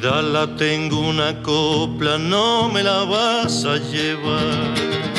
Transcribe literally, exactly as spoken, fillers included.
vida la tengo una copla, no me la vas a llevar.